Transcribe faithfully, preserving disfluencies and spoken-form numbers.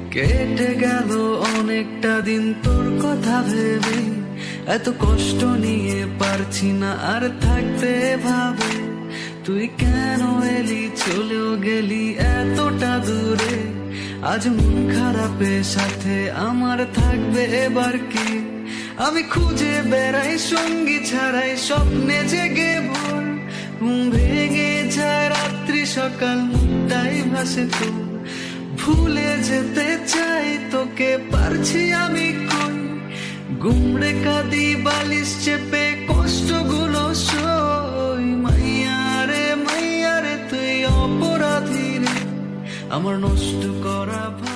কেটে গেল অনেকটা দিন তোর কথা ভেবে, এত কষ্ট নিয়ে পারছি না আর থাকতে ভাবে। তুই কেন এলি চলেও গেলি এতটা দূরে, আজ মন খারাপের সাথে আমার থাকবে এবার কি? আমি খুঁজে বেড়াই সঙ্গী ছাড়াই স্বপ্নে জেগে ভোর, ঘুম ভেঙে যায় রাত্রি সকাল মুখটাই ভাসে তোর। ভুলে যেতে চাই তোকে পারছি আমি কই, গুমড়ে কাঁদি বালিশ চেপে কষ্টগুলো সই। মাইয়ারে মাইয়ারে তুই অপরাধী রে, আমার নষ্ট করা